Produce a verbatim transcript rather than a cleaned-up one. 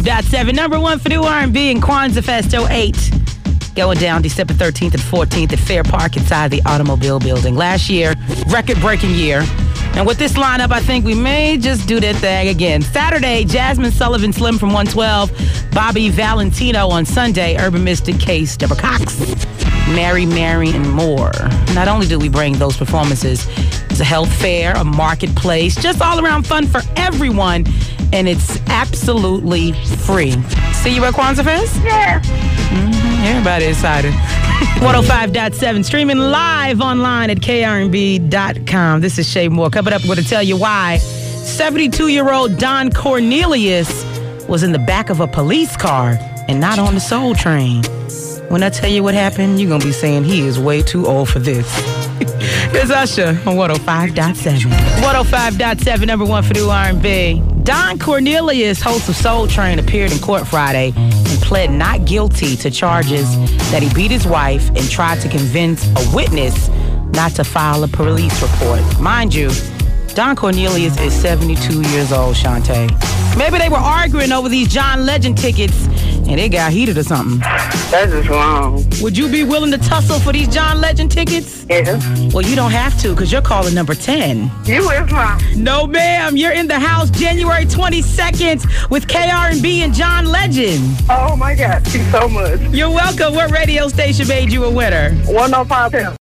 five point seven. Number one for new R and B and Kwanzaa Fest oh eight. Going down December thirteenth and fourteenth at Fair Park inside the Automobile Building. Last year, record-breaking year. And with this lineup, I think we may just do that thing again. Saturday, Jasmine Sullivan Slim from one twelve. Bobby Valentino on Sunday. Urban Mystic Case, Deborah Cox. Mary, Mary, and more. Not only do we bring those performances, it's a health fair, a marketplace, just all around fun for everyone, and it's absolutely free. See you at Kwanzaa Fest? Yeah. Mm-hmm. Everybody excited. one oh five point seven, streaming live online at K R N B dot com. This is Shay Moore. Coming up, we're going to tell you why seventy-two-year-old Don Cornelius was in the back of a police car and not on the Soul Train. When I tell you what happened, you're going to be saying he is way too old for this. It's Usher on one oh five point seven. one oh five point seven, number one for new R and B. Don Cornelius, host of Soul Train, appeared in court Friday and pled not guilty to charges that he beat his wife and tried to convince a witness not to file a police report. Mind you, Don Cornelius is seventy-two years old, Shantae. Maybe they were arguing over these John Legend tickets and they got heated or something. That's just wrong. Would you be willing to tussle for these John Legend tickets? Yeah. Well, you don't have to because you're calling number ten. You is wrong. No, ma'am. You're in the house January twenty-second with K R and B and John Legend. Oh, my God. Thank you so much. You're welcome. What radio station made you a winner? one oh five point seven.